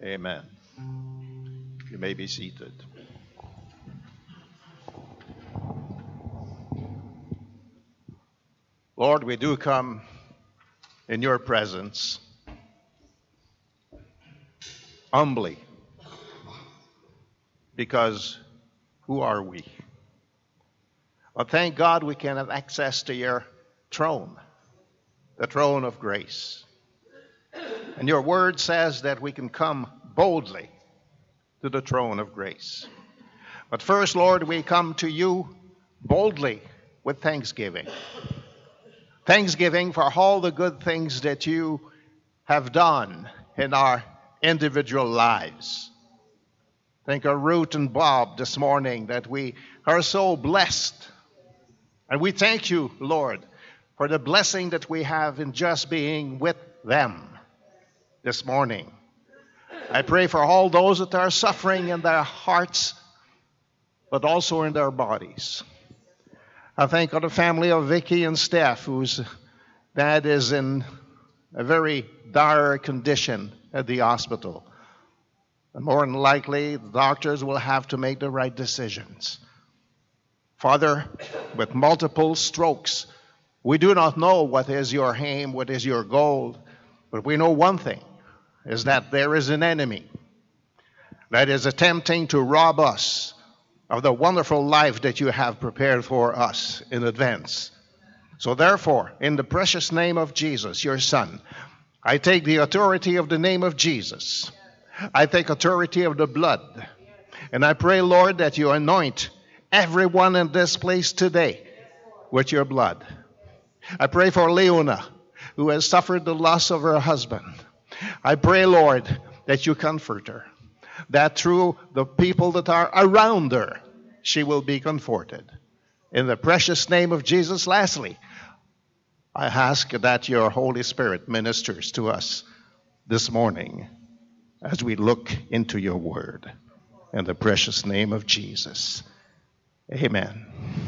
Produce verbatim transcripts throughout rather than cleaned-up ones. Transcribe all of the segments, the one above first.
Amen. You may be seated. Lord, we do come in your presence humbly, because who are we? But thank God we can have access to your throne, the throne of grace. And your word says that we can come boldly to the throne of grace. But first, Lord, we come to you boldly with thanksgiving. Thanksgiving for all the good things that you have done in our individual lives. Think of Ruth and Bob this morning, that we are so blessed. And we thank you, Lord, for the blessing that we have in just being with them this morning. I pray for all those that are suffering in their hearts, but also in their bodies. I thank of the family of Vicky and Steph, whose dad is in a very dire condition at the hospital. And more than likely, the doctors will have to make the right decisions. Father, with multiple strokes, we do not know what is your aim, what is your goal, but we know one thing, is that there is an enemy that is attempting to rob us of the wonderful life that you have prepared for us in advance. So therefore, in the precious name of Jesus, your Son, I take the authority of the name of Jesus. I take authority of the blood. And I pray, Lord, that you anoint everyone in this place today with your blood. I pray for Leona, who has suffered the loss of her husband. I pray, Lord, that you comfort her, that through the people that are around her, she will be comforted. In the precious name of Jesus, lastly, I ask that your Holy Spirit ministers to us this morning as we look into your word. In the precious name of Jesus. Amen.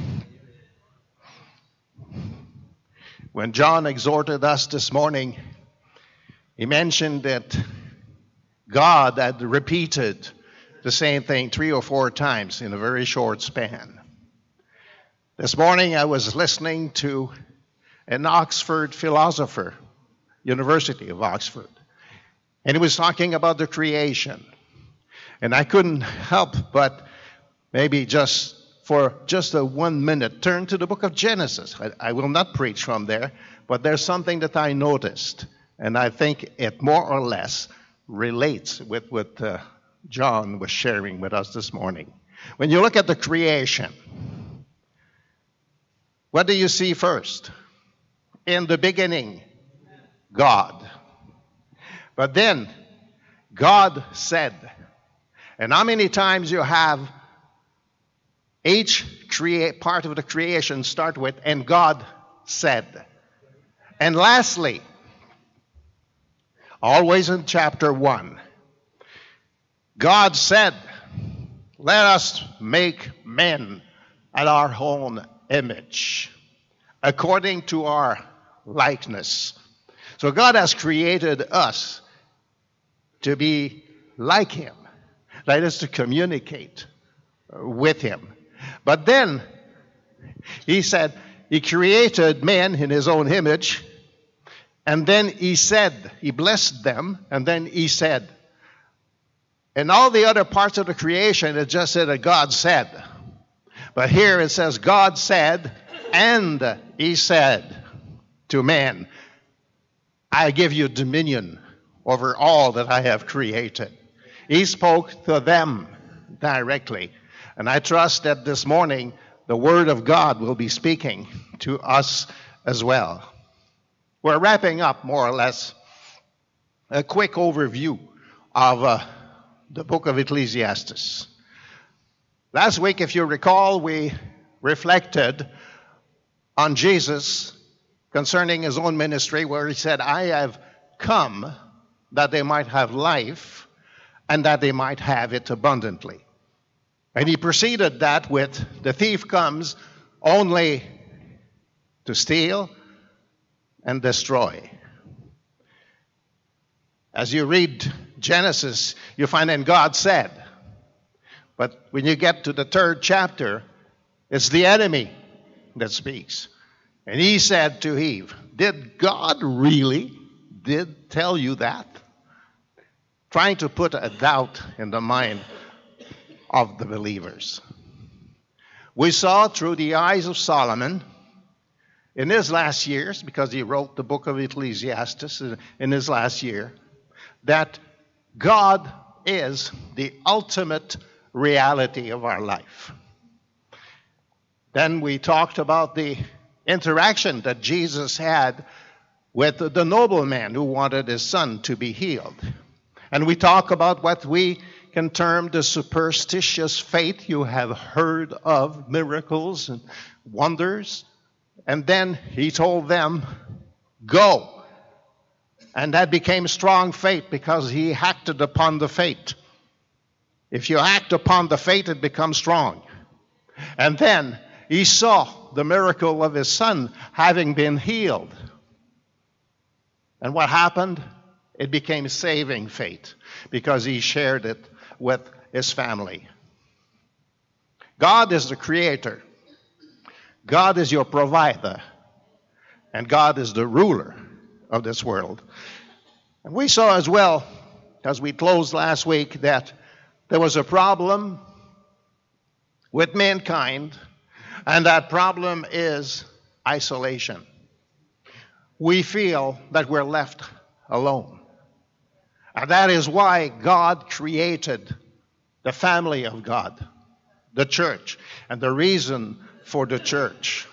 When John exhorted us this morning, he mentioned that God had repeated the same thing three or four times in a very short span. This morning I was listening to an Oxford philosopher, University of Oxford, and he was talking about the creation. And I couldn't help but maybe just for just a one minute turn to the book of Genesis. I, I will not preach from there, but there's something that I noticed, and I think it more or less relates with what uh, John was sharing with us this morning. When you look at the creation, what do you see first? In the beginning, God. But then, God said. And how many times you have each crea- part of the creation start with, and God said. And lastly, always in chapter one, God said, let us make men at our own image, according to our likeness. So God has created us to be like him. That is to communicate with him. But then he said he created man in his own image, and then he said, he blessed them, and then he said, and all the other parts of the creation, it just said that God said. But here it says God said, and he said to man, I give you dominion over all that I have created. He spoke to them directly. And I trust that this morning the Word of God will be speaking to us as well. We're wrapping up more or less a quick overview of uh, the book of Ecclesiastes. Last week, if you recall, we reflected on Jesus concerning his own ministry, where he said, I have come that they might have life and that they might have it abundantly. And he preceded that with, the thief comes only to steal and destroy. As you read Genesis, you find in God said. But when you get to the third chapter, it's the enemy that speaks. And he said to Eve, did God really did tell you that? Trying to put a doubt in the mind of the believers. We saw through the eyes of Solomon in his last years, because he wrote the book of Ecclesiastes in his last year, that God is the ultimate reality of our life. Then we talked about the interaction that Jesus had with the nobleman who wanted his son to be healed. And we talk about what we can term the superstitious faith. You have heard of miracles and wonders. And then he told them, go. And that became strong faith because he acted upon the faith. If you act upon the faith, it becomes strong. And then he saw the miracle of his son having been healed. And what happened? It became saving faith because he shared it with his family. God is the creator. God is your provider. And God is the ruler of this world. And we saw as well, as we closed last week, that there was a problem with mankind, and that problem is isolation. We feel that we're left alone. And that is why God created the family of God, the church, and the reason for the church.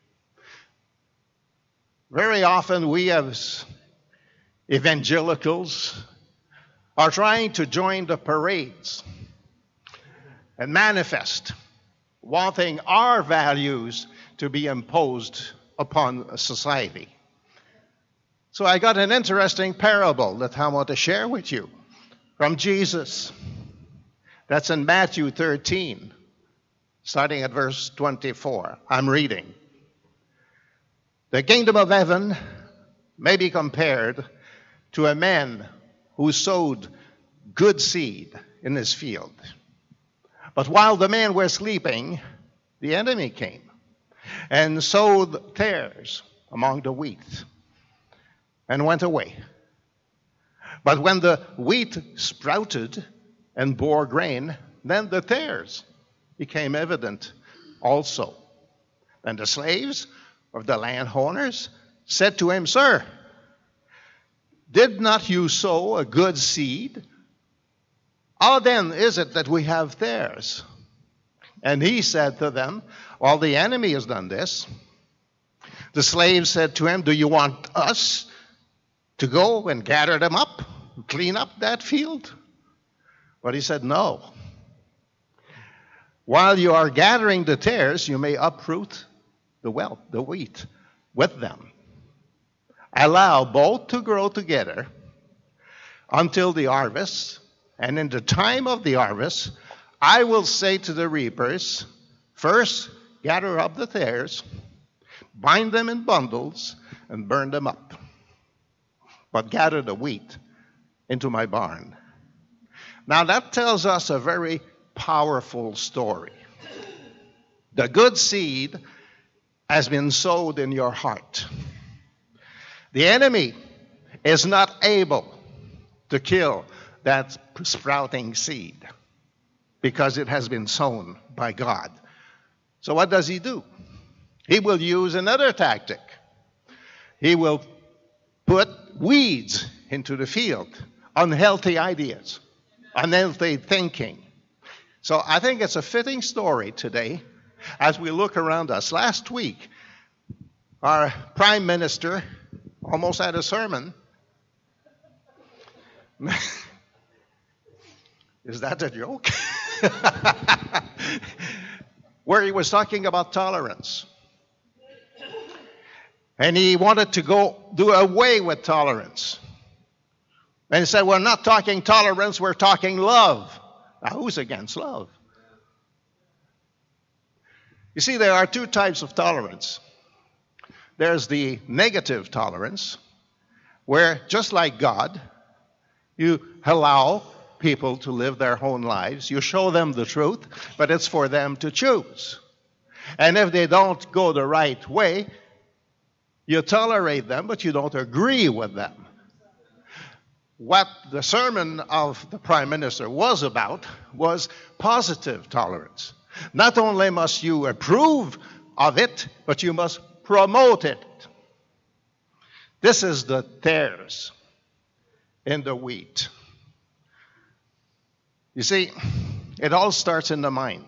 Very often we as evangelicals are trying to join the parades and manifest, wanting our values to be imposed upon society. So I got an interesting parable that I want to share with you from Jesus. That's in Matthew thirteen, starting at verse twenty-four. I'm reading. The kingdom of heaven may be compared to a man who sowed good seed in his field. But while the men were sleeping, the enemy came and sowed tares among the wheat and went away. But when the wheat sprouted and bore grain, then the tares became evident also. And the slaves of the landowners said to him, Sir, did not you sow a good seed? How then is it that we have tares? And he said to them, Well, the enemy has done this. The slaves said to him, Do you want us to go and gather them up, clean up that field? But he said, No. While you are gathering the tares, you may uproot the wealth, the wheat, with them. Allow both to grow together until the harvest. And in the time of the harvest, I will say to the reapers, First, gather up the tares, bind them in bundles, and burn them up. But gather the wheat into my barn. Now that tells us a very powerful story. The good seed has been sowed in your heart. The enemy is not able to kill that sprouting seed because it has been sown by God. So what does he do? He will use another tactic. He will put weeds into the field, unhealthy ideas, unhealthy thinking. So I think it's a fitting story today as we look around us. Last week, our Prime Minister almost had a sermon. Is that a joke? Where he was talking about tolerance. And he wanted to go do away with tolerance. And he said, we're not talking tolerance, we're talking love. Now, who's against love? You see, there are two types of tolerance. There's the negative tolerance, where just like God, You allow people to live their own lives. You show them the truth, but it's for them to choose. And if they don't go the right way, you tolerate them, but you don't agree with them. What the sermon of the Prime Minister was about was positive tolerance. Not only must you approve of it, but you must promote it. This is the tares in the wheat. You see, it all starts in the mind.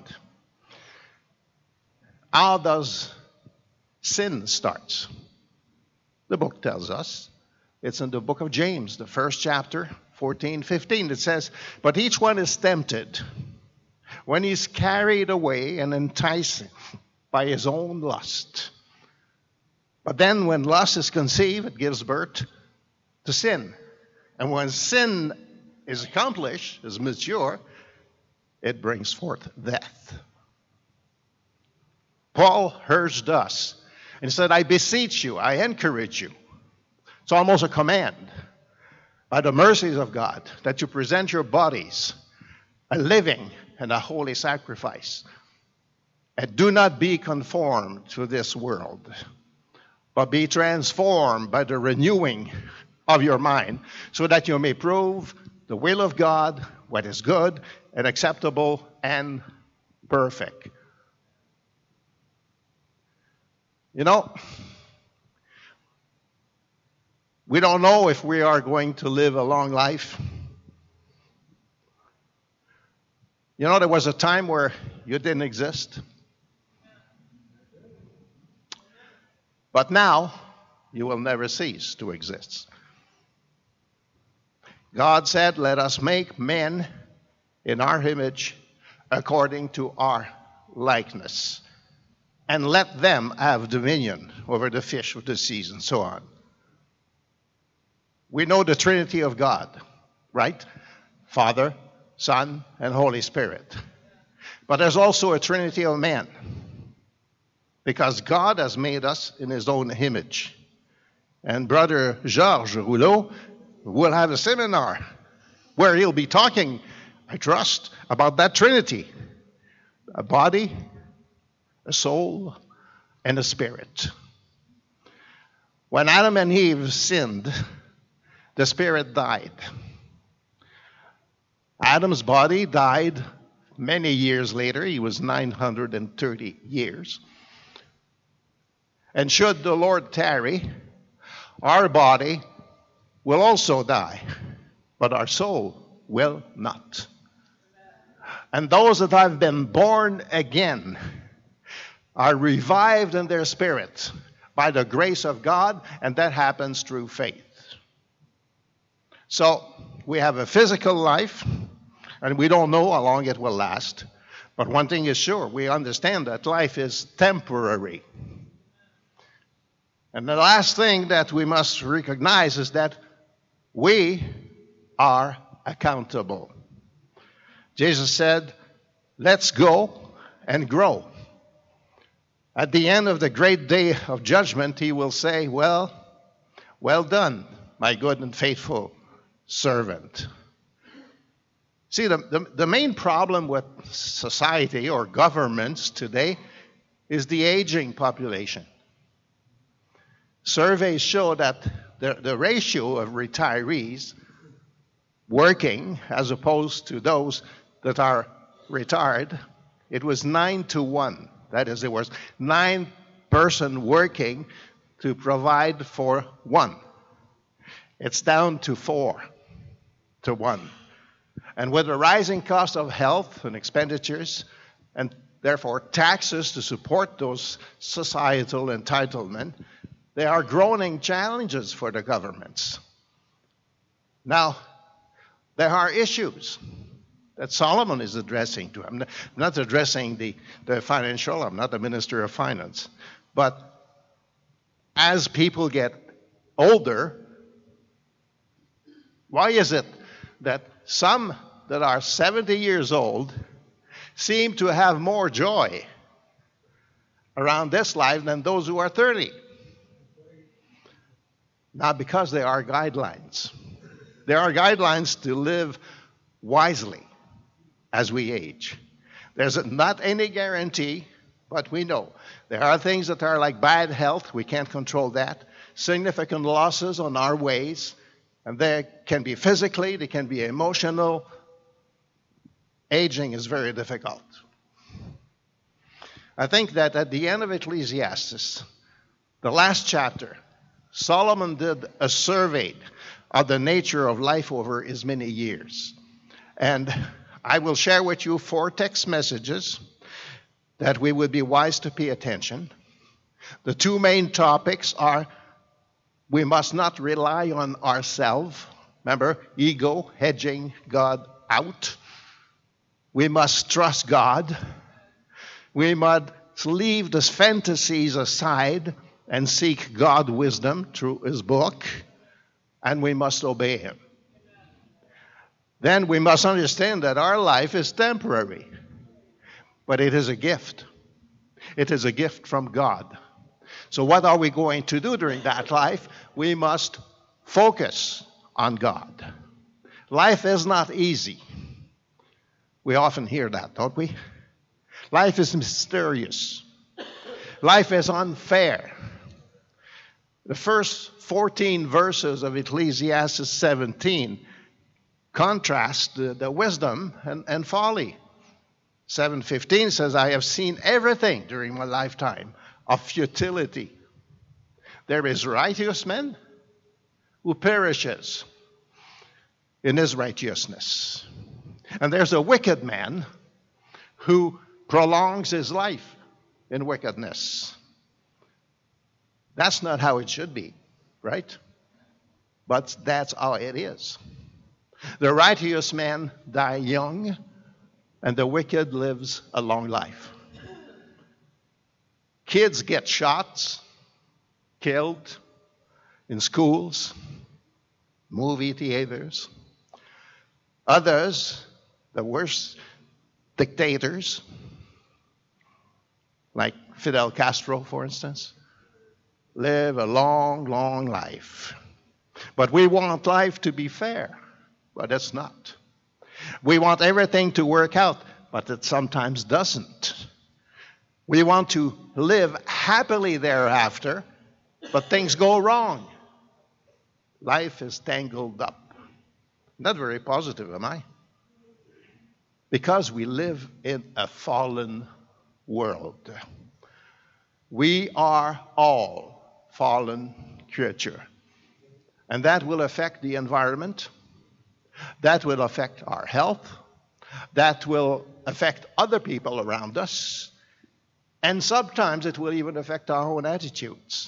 How does sin start? The book tells us. It's in the book of James, the first chapter, fourteen, fifteen. It says, but each one is tempted when he's carried away and enticed by his own lust. But then when lust is conceived, it gives birth to sin. And when sin is accomplished, is mature, it brings forth death. Paul urged us and said, I beseech you, I encourage you. It's almost a command by the mercies of God that you present your bodies a living and a holy sacrifice. And do not be conformed to this world, but be transformed by the renewing of your mind, so that you may prove the will of God, what is good and acceptable and perfect. You know, we don't know if we are going to live a long life. You know, there was a time where you didn't exist. But now, you will never cease to exist. God said, let us make men in our image according to our likeness, and let them have dominion over the fish of the seas and so on. We know the Trinity of God, right? Father, Son, and Holy Spirit. But there's also a Trinity of man, because God has made us in his own image. And Brother Georges Rouleau will have a seminar where he'll be talking, I trust, about that Trinity. A body, a soul, and a spirit. When Adam and Eve sinned, the spirit died. Adam's body died many years later. He was nine hundred thirty years. And should the Lord tarry, our body will also die, but our soul will not. And those that have been born again are revived in their spirit by the grace of God, and that happens through faith. So we have a physical life, and we don't know how long it will last. But one thing is sure, we understand that life is temporary. And the last thing that we must recognize is that we are accountable. Jesus said, let's go and grow. At the end of the great day of judgment, he will say, well, well done, my good and faithful servant. See, the, the, the main problem with society or governments today is the aging population. Surveys show that the, the ratio of retirees working as opposed to those that are retired, it was nine to one. That is, there was nine person working to provide for one. It's down to four to one. And with the rising cost of health and expenditures, and therefore taxes to support those societal entitlements, there are growing challenges for the governments. Now, there are issues that Solomon is addressing to him. I'm not addressing the, the financial, I'm not the minister of finance. But as people get older, why is it that some that are seventy years old seem to have more joy around this life than those who are thirty? Not because there are guidelines. There are guidelines to live wisely as we age. There's not any guarantee, but we know. There are things that are like bad health. We can't control that. Significant losses on our ways. And they can be physically, they can be emotional. Aging is very difficult. I think that at the end of Ecclesiastes, the last chapter, Solomon did a survey of the nature of life over his many years. And I will share with you four text messages that we would be wise to pay attention. The two main topics are we must not rely on ourselves. Remember, ego, hedging God out. We must trust God. We must leave the fantasies aside and seek God's wisdom through his book. And we must obey him. Then we must understand that our life is temporary. But it is a gift. It is a gift from God. So what are we going to do during that life? We must focus on God. Life is not easy. We often hear that, don't we? Life is mysterious. Life is unfair. The first fourteen verses of Ecclesiastes seventeen contrast the, the wisdom and, and folly. seven fifteen says, I have seen everything during my lifetime of futility. There is righteous man who perishes in his righteousness. And there's a wicked man who prolongs his life in wickedness. That's not how it should be, right? But that's how it is. The righteous man die young, and the wicked lives a long life. Kids get shot, killed in schools, movie theaters. Others, the worst dictators, like Fidel Castro, for instance, live a long, long life. But we want life to be fair, but it's not. We want everything to work out, but it sometimes doesn't. We want to live happily thereafter, but things go wrong. Life is tangled up. Not very positive, am I? Because we live in a fallen world. We are all fallen creatures. And that will affect the environment. That will affect our health. That will affect other people around us. And sometimes it will even affect our own attitudes.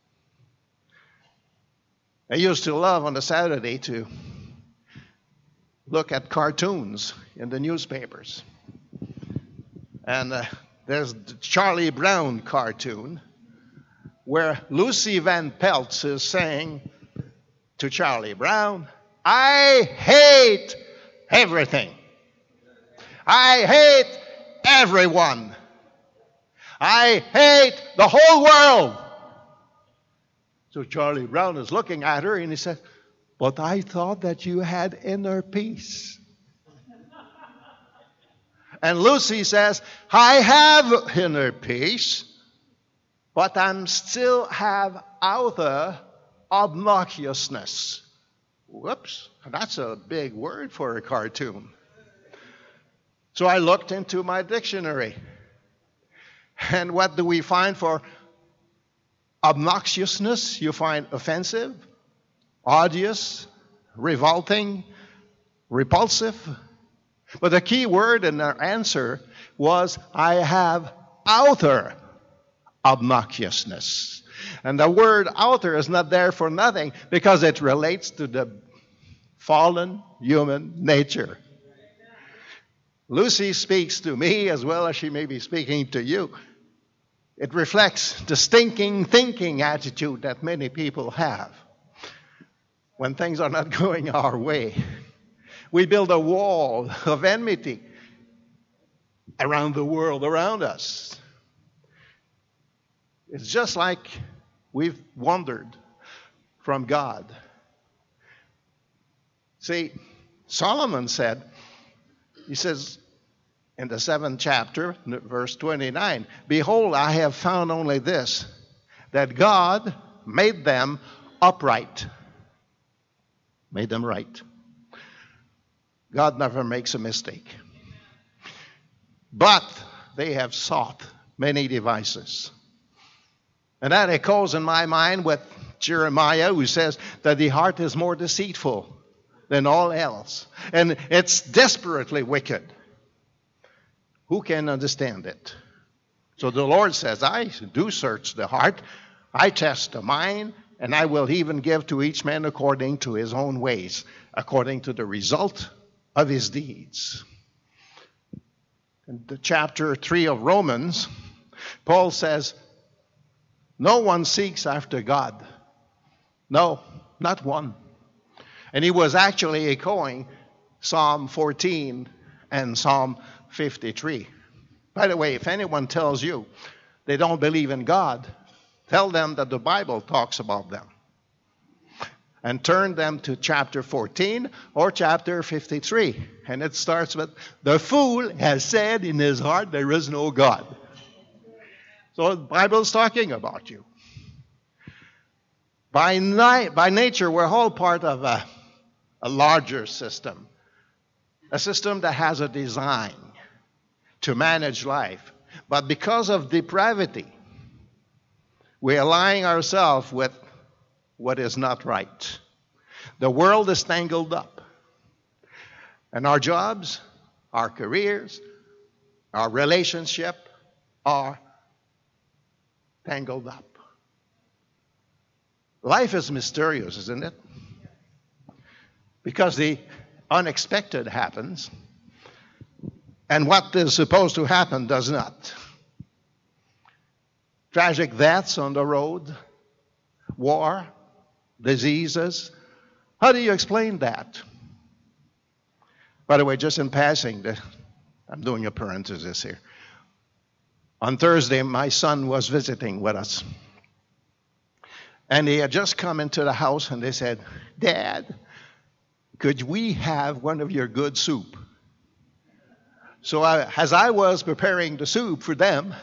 I used to love on a Saturday to look at cartoons in the newspapers. And uh, there's the Charlie Brown cartoon where Lucy Van Pelt is saying to Charlie Brown, I hate everything. I hate everyone. I hate the whole world. So Charlie Brown is looking at her and he said, but I thought that you had inner peace. And Lucy says, I have inner peace, but I still have outer obnoxiousness. Whoops, that's a big word for a cartoon. So I looked into my dictionary. And what do we find for obnoxiousness? You find offensive, odious, revolting, repulsive. But the key word in our answer was, I have outer obnoxiousness. And the word outer is not there for nothing, because it relates to the fallen human nature. Lucy speaks to me as well as she may be speaking to you. It reflects the stinking thinking attitude that many people have when things are not going our way. We build a wall of enmity around the world around us. It's just like we've wandered from God. See, Solomon said, he says in the seventh chapter, verse twenty-nine, behold, I have found only this, that God made them upright. Made them right. God never makes a mistake. But they have sought many devices. And that echoes in my mind with Jeremiah, who says that the heart is more deceitful than all else. And it's desperately wicked. Who can understand it? So the Lord says, I do search the heart, I test the mind, and I will even give to each man according to his own ways, according to the result of his deeds. In the chapter three of Romans, Paul says, no one seeks after God. No, not one. And he was actually echoing Psalm fourteen and Psalm fifty-three. By the way, if anyone tells you they don't believe in God, tell them that the Bible talks about them. And turn them to chapter fourteen or chapter fifty-three. And it starts with, the fool has said in his heart there is no God. So the Bible's talking about you. By, ni- by nature, we're all part of a, a larger system. A system that has a design to manage life. But because of depravity, we're aligning ourselves with what is not right. The world is tangled up. And our jobs, our careers, our relationship are tangled up. Life is mysterious, isn't it? Because the unexpected happens, and what is supposed to happen does not. Tragic deaths on the road, war, diseases. How do you explain that? By the way, just in passing, the, I'm doing a parenthesis here. On Thursday, my son was visiting with us. And he had just come into the house and they said, Dad, could we have one of your good soup? So I, as I was preparing the soup for them,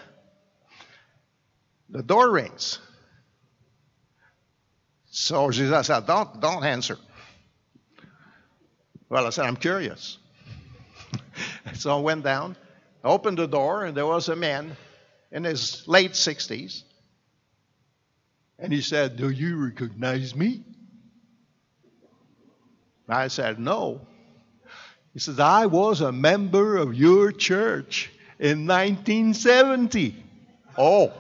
the door rings. So she said, don't, don't answer. Well, I said, I'm curious. So I went down, opened the door, and there was a man in his late sixties. And he said, do you recognize me? I said, no. He says, I was a member of your church in nineteen seventy. Oh.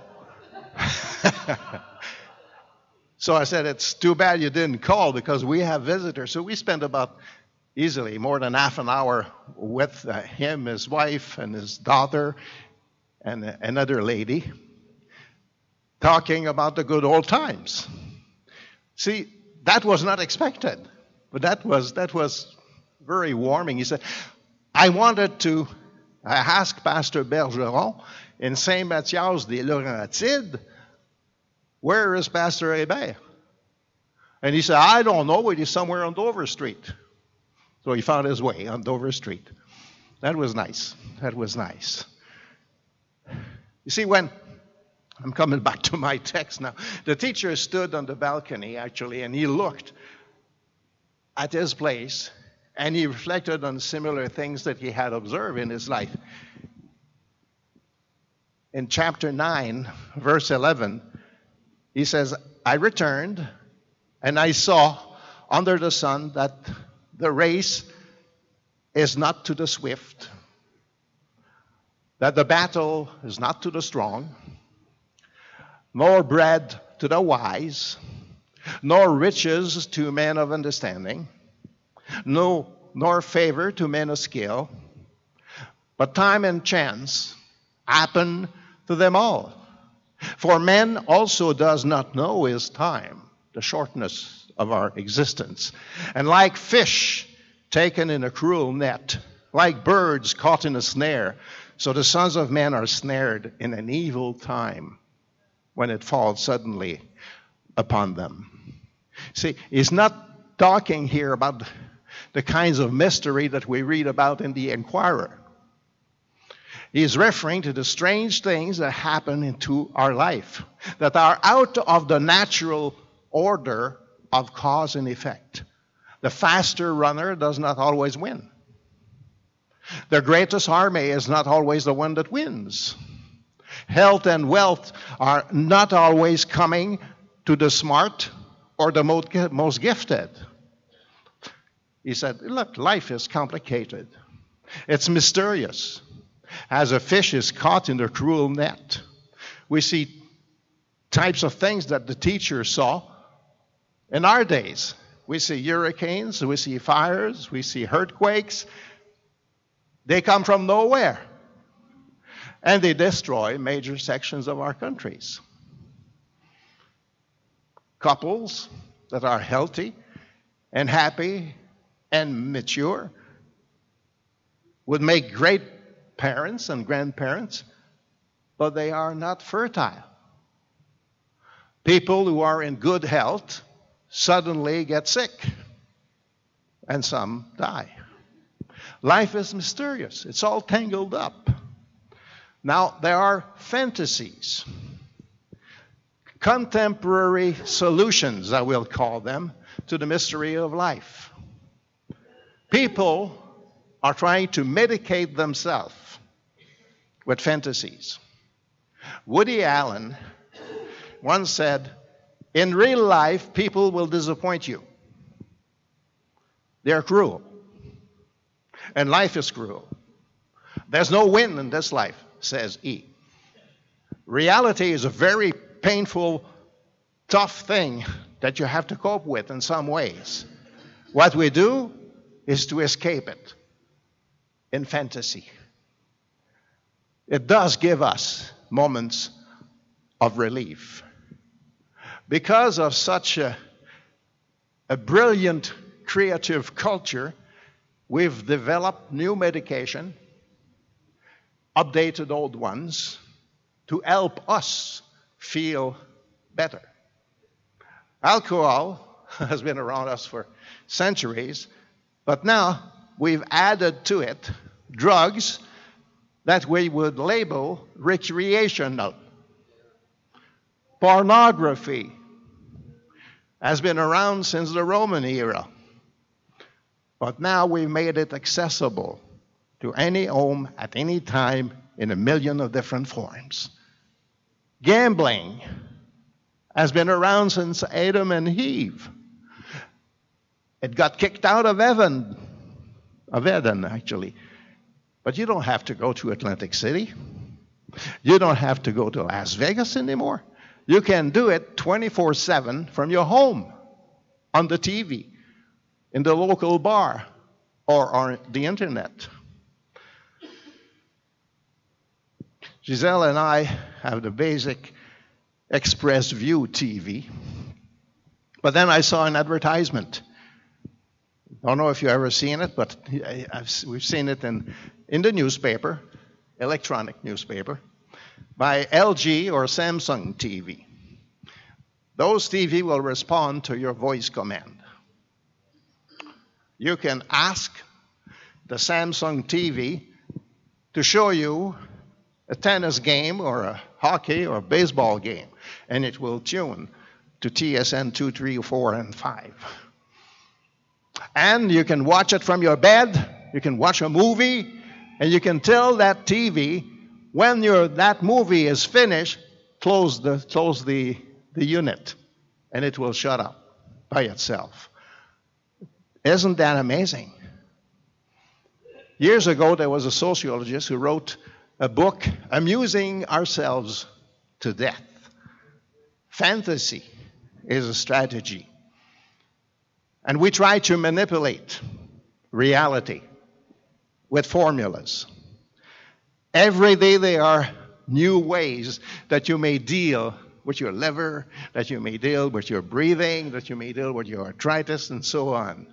So I said, it's too bad you didn't call because we have visitors. So we spent about easily more than half an hour with uh, him, his wife, and his daughter, and uh, another lady, talking about the good old times. See, that was not expected, but that was that was very warming. He said, I wanted to I asked Pastor Bergeron in Saint Mathias des Laurentides, where is Pastor Hébert? And he said, I don't know, but he's somewhere on Dover Street. So he found his way on Dover Street. That was nice. That was nice. You see, when I'm coming back to my text now. The teacher stood on the balcony, actually, and he looked at his place, and he reflected on similar things that he had observed in his life. In chapter nine, verse eleven, he says, I returned, and I saw under the sun that the race is not to the swift, that the battle is not to the strong, nor bread to the wise, nor riches to men of understanding, no, nor favor to men of skill, but time and chance happen to them all. For man also does not know his time, the shortness of our existence. And like fish taken in a cruel net, like birds caught in a snare, so the sons of men are snared in an evil time, when it falls suddenly upon them. See, he's not talking here about the kinds of mystery that we read about in the Inquirer. He's referring to the strange things that happen into our life, that are out of the natural order of cause and effect. The faster runner does not always win. The greatest army is not always the one that wins. Health and wealth are not always coming to the smart or the most gifted. He said, look, life is complicated. It's mysterious. As a fish is caught in a cruel net. We see types of things that the teacher saw in our days. We see hurricanes, we see fires, we see earthquakes. They come from nowhere. And they destroy major sections of our countries. Couples that are healthy and happy and mature would make great parents and grandparents, but they are not fertile. People who are in good health suddenly get sick, and some die. Life is mysterious. It's all tangled up. Now, there are fantasies, contemporary solutions, I will call them, to the mystery of life. People are trying to medicate themselves with fantasies. Woody Allen once said, in real life, people will disappoint you. They're cruel. And life is cruel. There's no win in this life, says he. Reality is a very painful, tough thing that you have to cope with in some ways. What we do is to escape it in fantasy. It does give us moments of relief. Because of such a, a brilliant creative culture, we've developed new medication, updated old ones, to help us feel better. Alcohol has been around us for centuries, but now we've added to it drugs that we would label recreational. Pornography has been around since the Roman era, but now we've made it accessible to any home at any time in a million of different forms. Gambling has been around since Adam and Eve. It got kicked out of heaven, of Eden actually. But you don't have to go to Atlantic City. You don't have to go to Las Vegas anymore. You can do it twenty-four seven from your home, on the T V, in the local bar, or on the internet. Giselle and I have the basic Express View T V. But then I saw an advertisement. I don't know if you've ever seen it, but I've, we've seen it in, in the newspaper, electronic newspaper, by L G or Samsung T V. Those T V will respond to your voice command. You can ask the Samsung T V to show you a tennis game or a hockey or a baseball game, and it will tune to T S N two, three, four, and five. And you can watch it from your bed, you can watch a movie, and you can tell that T V, when your, that movie is finished, close the, close the, the unit, and it will shut up by itself. Isn't that amazing? Years ago, there was a sociologist who wrote a book, Amusing Ourselves to Death. Fantasy is a strategy. And we try to manipulate reality with formulas. Every day there are new ways that you may deal with your liver, that you may deal with your breathing, that you may deal with your arthritis, and so on.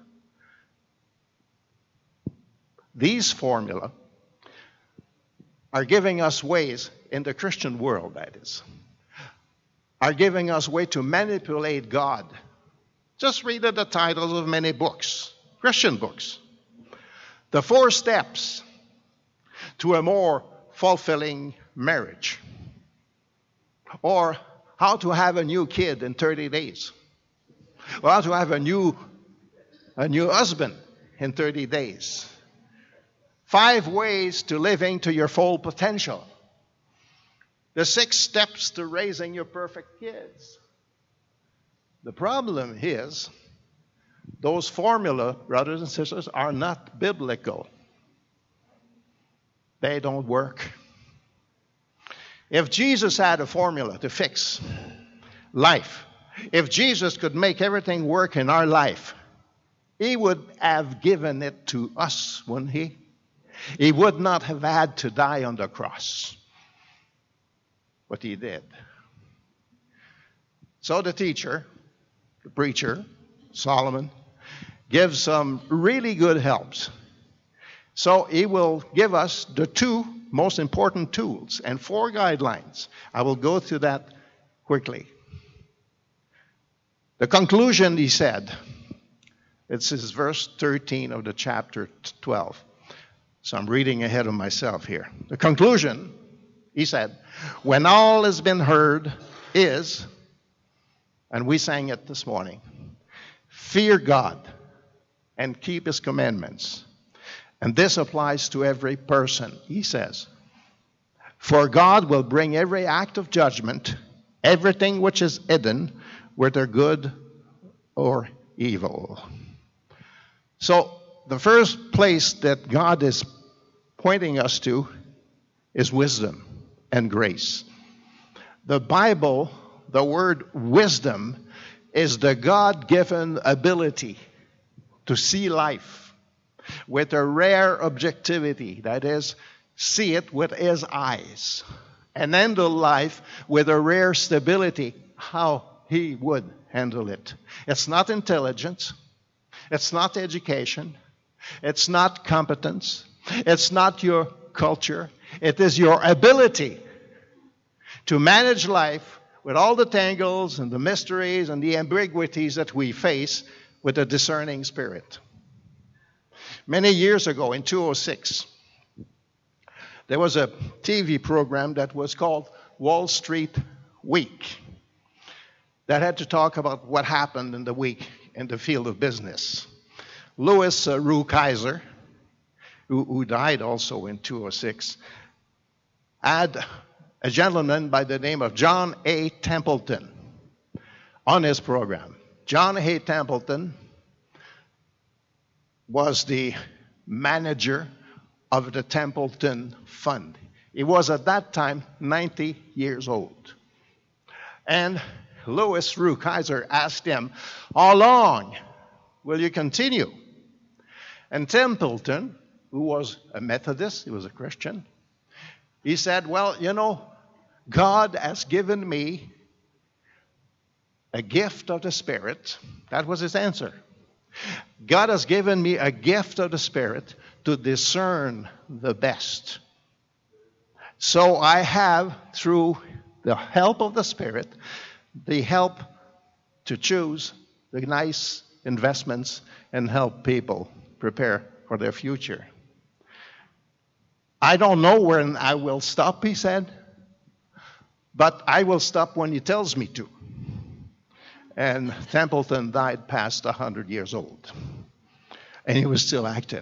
These formulas are giving us ways, in the Christian world that is, are giving us way to manipulate God. Just read the titles of many books Christian books. The four steps to a more fulfilling marriage. Or how to have a new kid in thirty days. Or how to have a new, a new husband in thirty days. Five ways to living to your full potential. The six steps to raising your perfect kids. The problem is, those formula, brothers and sisters, are not biblical. They don't work. If Jesus had a formula to fix life, if Jesus could make everything work in our life, he would have given it to us, wouldn't he? He would not have had to die on the cross. But he did. So the teacher, the preacher, Solomon, gives some really good helps. So he will give us the two most important tools and four guidelines. I will go through that quickly. The conclusion, he said, it's his verse thirteen of the chapter twelve. So I'm reading ahead of myself here. The conclusion, he said, when all has been heard is, and we sang it this morning, fear God and keep his commandments. And this applies to every person, he says. For God will bring every act of judgment, everything which is hidden, whether good or evil. So the first place that God is pointing us to is wisdom and grace. The Bible, the word wisdom, is the God-given ability to see life with a rare objectivity, that is, see it with his eyes, and handle life with a rare stability, how he would handle it. It's not intelligence. It's not education. It's not competence. It's not your culture. It is your ability to manage life with all the tangles and the mysteries and the ambiguities that we face with a discerning spirit. Many years ago, in two thousand six, there was a T V program that was called Wall Street Week that had to talk about what happened in the week in the field of business. Louis uh, Rukeyser, who, who died also in two thousand six, had a gentleman by the name of John A. Templeton on his program. John A. Templeton was the manager of the Templeton Fund. He was at that time ninety years old. And Louis Rukeyser asked him, how long will you continue? And Templeton, who was a Methodist, he was a Christian, he said, well, you know, God has given me a gift of the Spirit. That was his answer. God has given me a gift of the Spirit to discern the best. So I have, through the help of the Spirit, the help to choose the nice investments and help people prepare for their future. I don't know when I will stop, he said, but I will stop when he tells me to. And Templeton died past one hundred years old, and he was still active.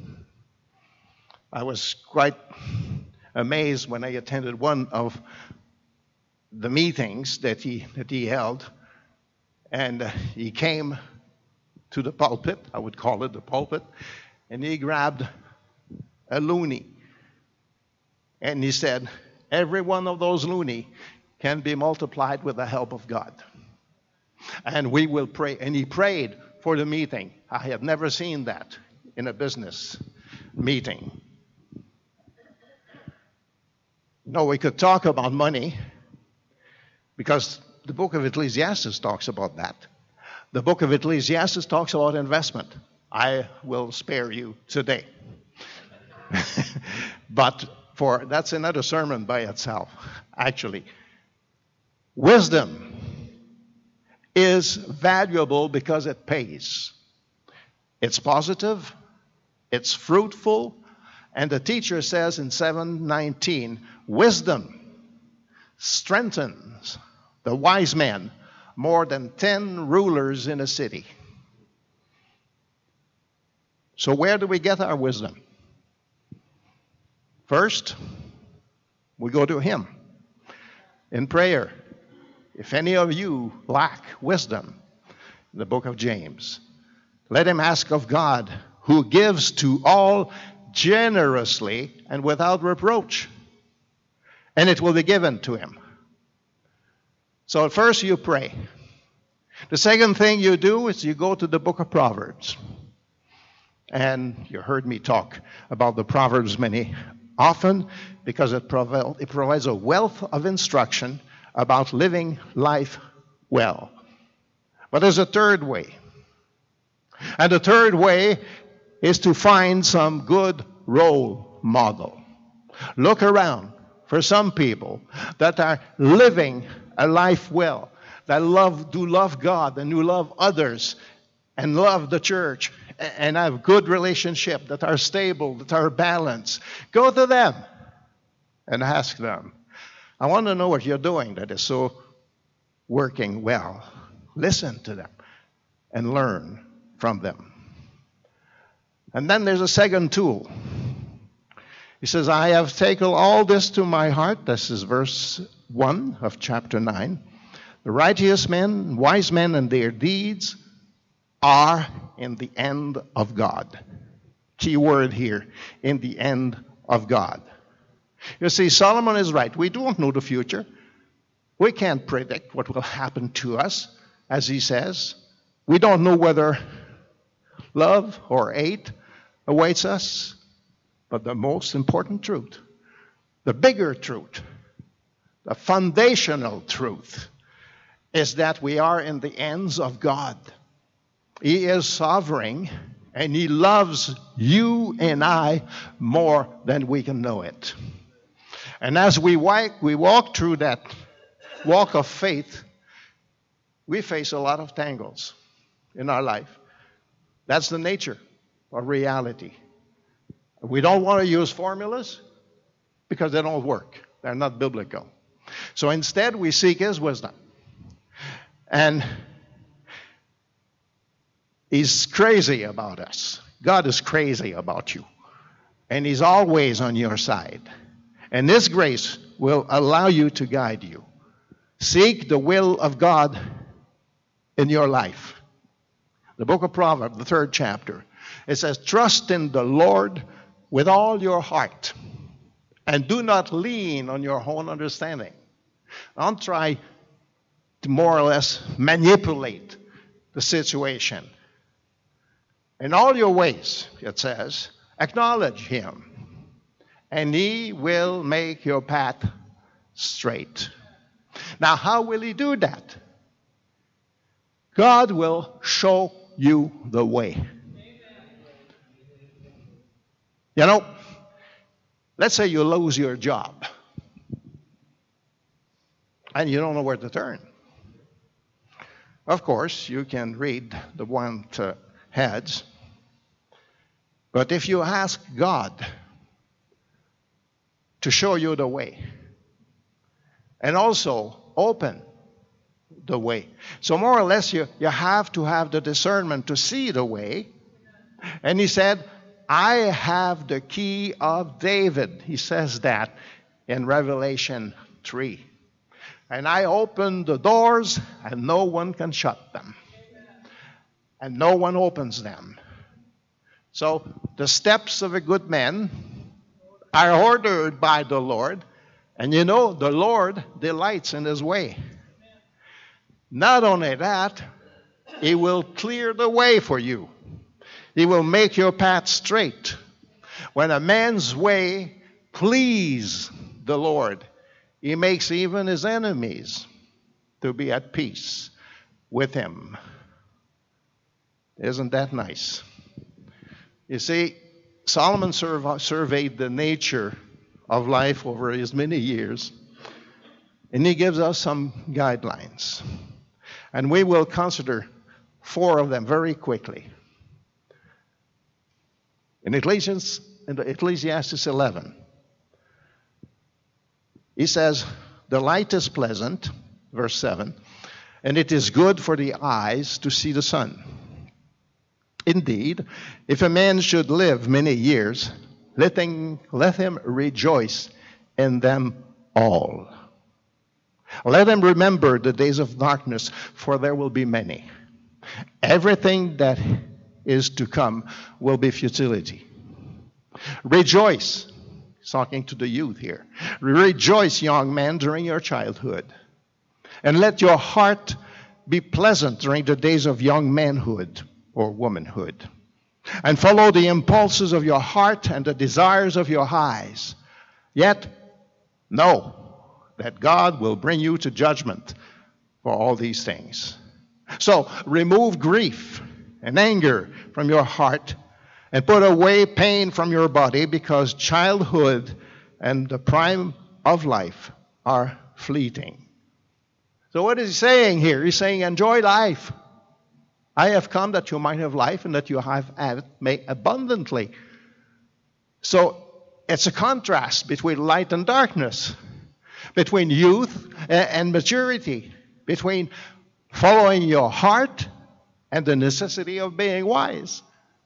I was quite amazed when I attended one of the meetings that he that he held, and uh, he came to the pulpit, I would call it the pulpit, and he grabbed a loonie, and he said, every one of those loonie can be multiplied with the help of God. And we will pray. And he prayed for the meeting. I have never seen that in a business meeting. No, we could talk about money because the book of Ecclesiastes talks about that. The book of Ecclesiastes talks about investment. I will spare you today. But for that's another sermon by itself, actually. Wisdom is valuable because it pays. It's positive, it's fruitful, and the teacher says in seven nineteen, wisdom strengthens the wise man more than ten rulers in a city. So where do we get our wisdom? First, we go to him in prayer. If any of you lack wisdom, in the book of James, let him ask of God, who gives to all generously and without reproach, and it will be given to him. So first you pray. The second thing you do is you go to the book of Proverbs. And you heard me talk about the Proverbs many often because it, provi- it provides a wealth of instruction about living life well. But there's a third way. And the third way is to find some good role model. Look around for some people that are living a life well, that love, do love God and who love others and love the church and have good relationship, that are stable, that are balanced. Go to them and ask them, I want to know what you're doing that is so working well. Listen to them and learn from them. And then there's a second tool. He says, I have taken all this to my heart. This is verse one of chapter nine. The righteous men, wise men, and their deeds are in the end of God. Key word here, in the end of God. You see, Solomon is right. We don't know the future. We can't predict what will happen to us, as he says. We don't know whether love or hate awaits us. But the most important truth, the bigger truth, the foundational truth, is that we are in the ends of God. He is sovereign, and he loves you and I more than we can know it. And as we walk, we walk through that walk of faith, we face a lot of tangles in our life. That's the nature of reality. We don't want to use formulas because they don't work. They're not biblical. So instead, we seek his wisdom. And he's crazy about us. God is crazy about you. And he's always on your side. And this grace will allow you to guide you. Seek the will of God in your life. The book of Proverbs, the third chapter, it says, trust in the Lord with all your heart, and do not lean on your own understanding. Don't try to more or less manipulate the situation. In all your ways, it says, acknowledge him, and he will make your path straight. Now, how will he do that? God will show you the way. You know, let's say you lose your job and you don't know where to turn. Of course, you can read the one to heads. But if you ask God to show you the way and also open the way. So more or less you, you have to have the discernment to see the way. And he said, I have the key of David. He says that in Revelation three. And I open the doors, and no one can shut them. And no one opens them. So the steps of a good man are ordered by the Lord. And you know, the Lord delights in his way. Not only that, he will clear the way for you. He will make your path straight. When a man's way please the Lord, he makes even his enemies to be at peace with him. Isn't that nice? You see, Solomon surv- surveyed the nature of life over his many years, and he gives us some guidelines. And we will consider four of them very quickly. In Ecclesiastes, in Ecclesiastes eleven, he says, the light is pleasant, verse seven, and it is good for the eyes to see the sun. Indeed, if a man should live many years, let him, let him rejoice in them all. Let him remember the days of darkness, for there will be many. Everything that is to come will be futility. Rejoice. He's talking to the youth here. Rejoice, young man, during your childhood. And let your heart be pleasant during the days of young manhood or womanhood. And follow the impulses of your heart and the desires of your eyes. Yet, know that God will bring you to judgment for all these things. So, remove grief and anger from your heart and put away pain from your body, because childhood and the prime of life are fleeting. So what is he saying here? He's saying, enjoy life. I have come that you might have life and that you have it may abundantly. So it's a contrast between light and darkness, between youth and maturity, between following your heart and the necessity of being wise.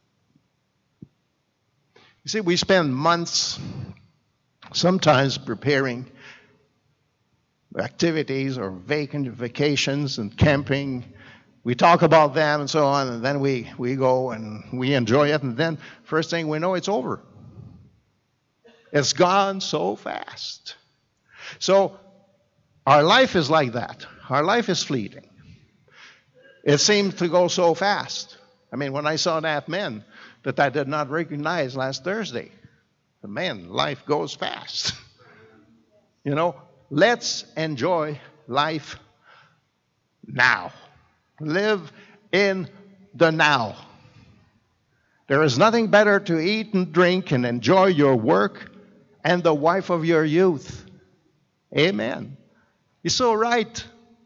You see, we spend months sometimes preparing activities or vacant vacations and camping. We talk about them and so on, and then we, we go and we enjoy it, and then first thing we know, it's over. It's gone so fast. So our life is like that. Our life is fleeting. It seems to go so fast. I mean, when I saw that man that I did not recognize last Thursday, the man, life goes fast. You know, let's enjoy life now. Live in the now. There is nothing better to eat and drink and enjoy your work and the wife of your youth. Amen. You're so right.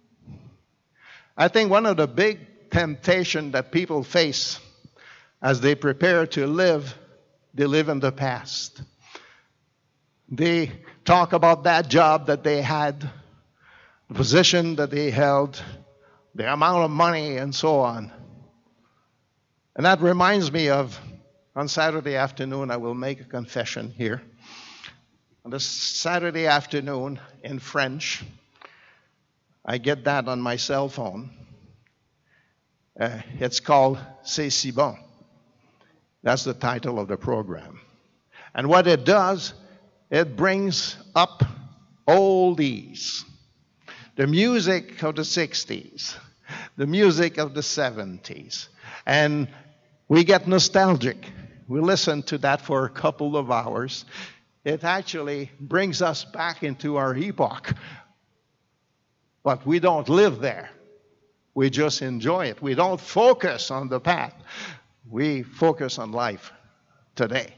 I think one of the big temptations that people face as they prepare to live, they live in the past. They talk about that job that they had, the position that they held, the amount of money, and so on. And that reminds me of, on Saturday afternoon, I will make a confession here. On this Saturday afternoon in French, I get that on my cell phone. Uh, it's called C'est si bon. That's the title of the program. And what it does, it brings up oldies. The music of the sixties, the music of the seventies. And we get nostalgic. We listen to that for a couple of hours. It actually brings us back into our epoch. But we don't live there. We just enjoy it. We don't focus on the past. We focus on life today.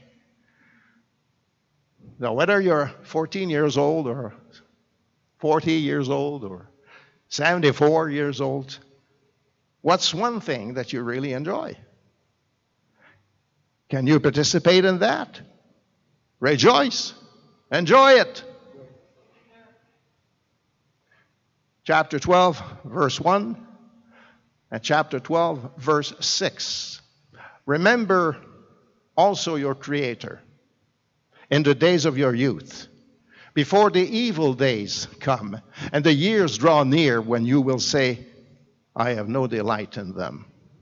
Now, whether you're fourteen years old or forty years old or seventy-four years old, what's one thing that you really enjoy? Can you participate in that? Rejoice. Enjoy it. Chapter twelve, verse one, and chapter twelve, verse six. Remember also your Creator in the days of your youth, before the evil days come and the years draw near when you will say, I have no delight in them.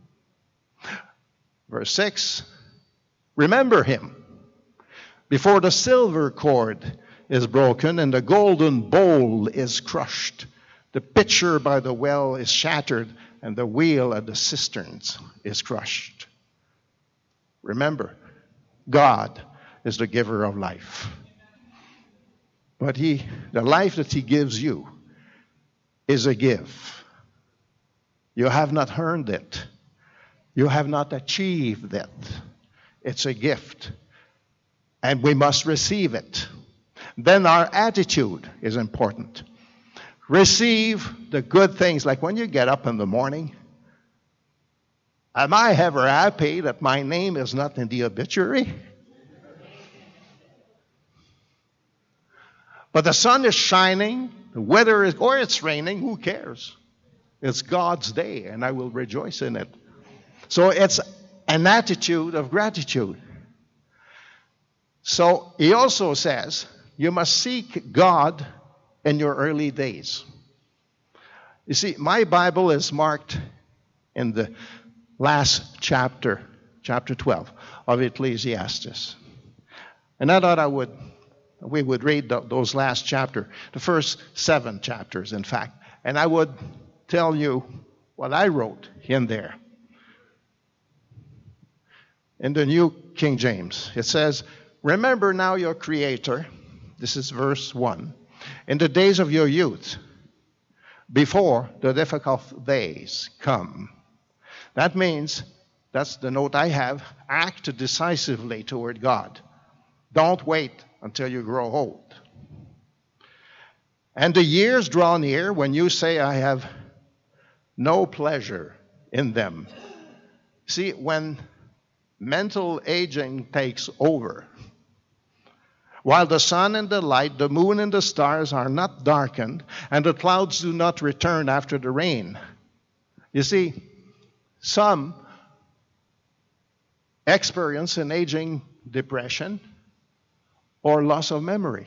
Verse six, remember him before the silver cord is broken and the golden bowl is crushed. The pitcher by the well is shattered and the wheel at the cisterns is crushed. Remember, God is the giver of life. But he, the life that he gives you is a gift. You have not earned it. You have not achieved it. It's a gift. And we must receive it. Then our attitude is important. Receive the good things. Like when you get up in the morning, Am I ever happy that my name is not in the obituary? But the sun is shining, the weather is, or it's raining, who cares? It's God's day, and I will rejoice in it. So it's an attitude of gratitude. So he also says, you must seek God in your early days. You see, my Bible is marked in the last chapter, chapter twelve of Ecclesiastes. And I thought I would, we would read the, those last chapter, the first seven chapters, in fact. And I would tell you what I wrote in there. In the New King James, it says, remember now your Creator, this is verse one, in the days of your youth, before the difficult days come. That means, that's the note I have, act decisively toward God. Don't wait until you grow old. And the years draw near when you say, I have no pleasure in them. See, when mental aging takes over, while the sun and the light, the moon and the stars are not darkened, and the clouds do not return after the rain. You see, some experience an aging depression or loss of memory.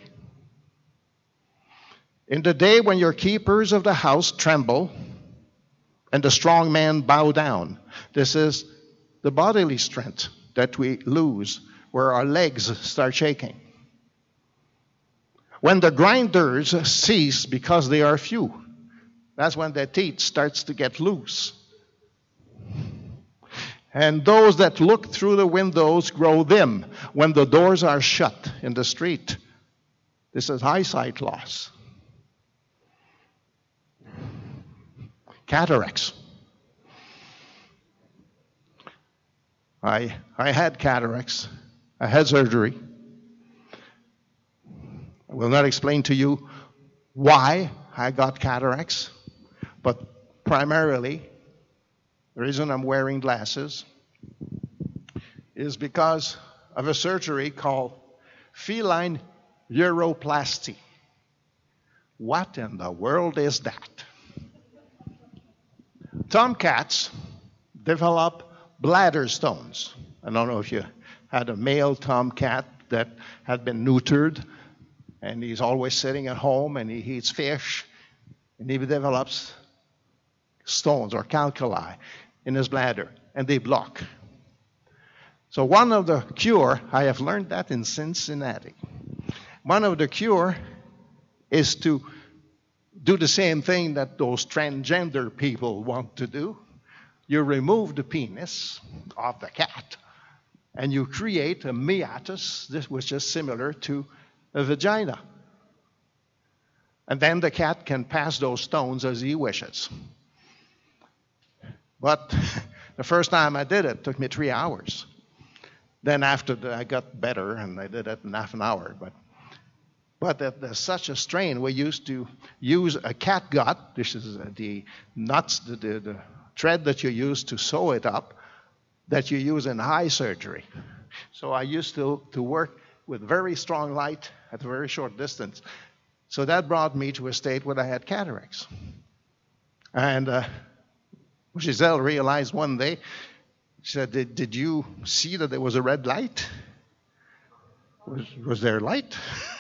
In the day when your keepers of the house tremble and the strong man bow down, this is the bodily strength that we lose, where our legs start shaking. When the grinders cease because they are few, that's when their teeth starts to get loose. And those that look through the windows grow dim when the doors are shut in the street. This is eyesight loss. Cataracts. I, I had cataracts. I had surgery. I will not explain to you why I got cataracts, but primarily, the reason I'm wearing glasses is because of a surgery called feline uroplasty. What in the world is that? Tomcats develop bladder stones. I don't know if you had a male tomcat that had been neutered, and he's always sitting at home and he eats fish, and he develops stones or calculi in his bladder, and they block. So one of the cure, I have learned that in Cincinnati, one of the cure is to do the same thing that those transgender people want to do. You remove the penis of the cat, and you create a meatus, which is similar to a vagina. And then the cat can pass those stones as he wishes. But the first time I did it, it took me three hours. Then after the, I got better, and I did it in half an hour. But but there's such a strain. We used to use a catgut. This is the nuts, the, the, the thread that you use to sew it up, that you use in eye surgery. So I used to, to work with very strong light at a very short distance. So that brought me to a state where I had cataracts. And uh, Giselle realized one day, she said, did, did you see that there was a red light? Was, was there light?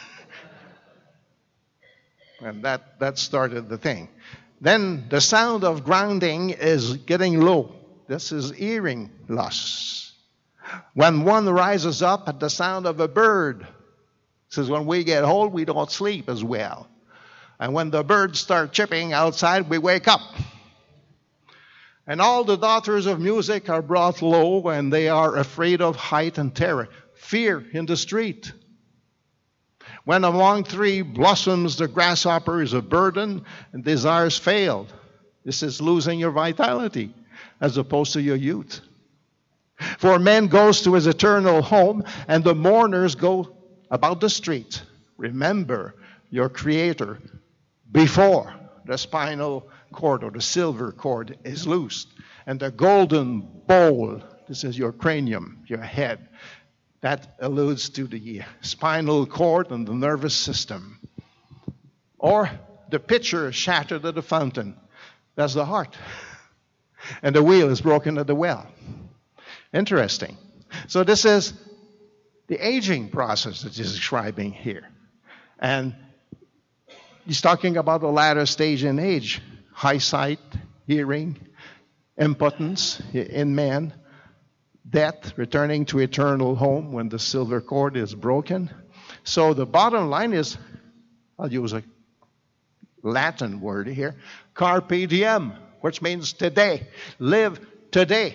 And that, that started the thing. Then the sound of grounding is getting low. This is hearing loss. When one rises up at the sound of a bird, says when we get old, we don't sleep as well. And when the birds start chirping outside, we wake up. And all the daughters of music are brought low, and they are afraid of height and terror. Fear in the street. When among three blossoms the grasshopper is a burden, and desires failed. This is losing your vitality as opposed to your youth. For man goes to his eternal home, and the mourners go about the street. Remember your Creator before the spinal cord or the silver cord is loosed. And the golden bowl, this is your cranium, your head, that alludes to the spinal cord and the nervous system. Or the pitcher shattered at the fountain, that's the heart. And the wheel is broken at the well. Interesting. So this is the aging process that he's describing here. And he's talking about the latter stage in age. High sight, hearing, impotence in man, death, returning to eternal home when the silver cord is broken. So the bottom line is, I'll use a Latin word here, carpe diem, which means today. Live today.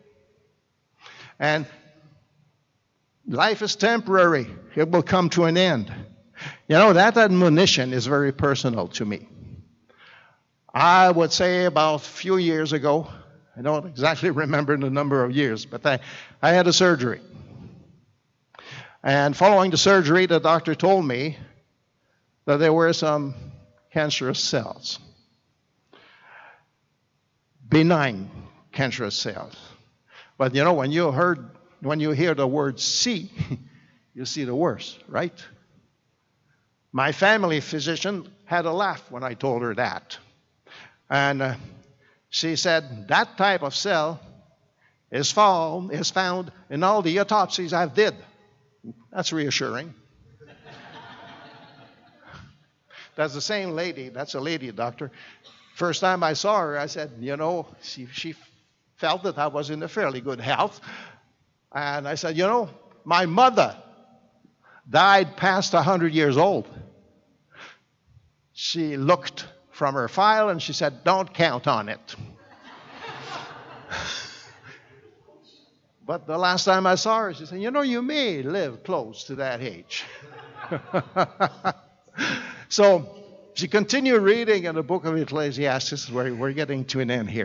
And life is temporary. It will come to an end. You know, that admonition is very personal to me. I would say about a few years ago, I don't exactly remember the number of years, but I, I had a surgery. And following the surgery, the doctor told me that there were some cancerous cells. Benign cancerous cells. But you know, when you heard, when you hear the word "see," you see the worst, right? My family physician had a laugh when I told her that. And uh, she said, that type of cell is found, is found in all the autopsies I've did. That's reassuring. That's the same lady, that's a lady doctor. First time I saw her, I said, you know, she, she felt that I was in a fairly good health. And I said, you know, my mother died past one hundred years old. She looked from her file and she said, don't count on it. But the last time I saw her, she said, you know, you may live close to that age. So she continued reading in the book of Ecclesiastes, where we're getting to an end here.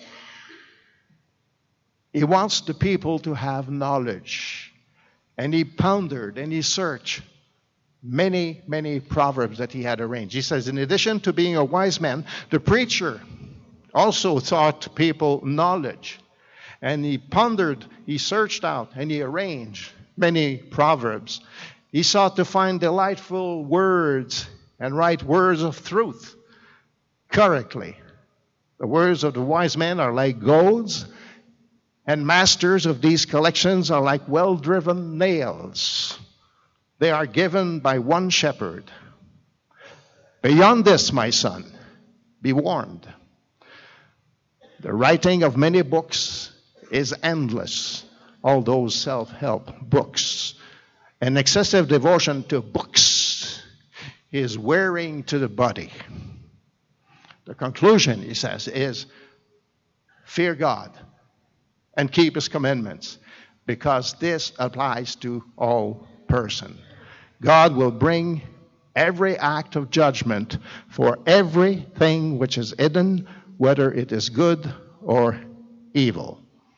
He wants the people to have knowledge. And he pondered and he searched many, many proverbs that he had arranged. He says, in addition to being a wise man, the preacher also taught people knowledge. And he pondered, he searched out, and he arranged many proverbs. He sought to find delightful words and write words of truth correctly. The words of the wise man are like goads, and masters of these collections are like well-driven nails. They are given by one shepherd. Beyond this, my son, be warned. The writing of many books is endless, all those self-help books. An excessive devotion to books is wearing to the body. The conclusion, he says, is fear God and keep his commandments, because this applies to all persons. God will bring every act of judgment for everything which is hidden, whether it is good or evil.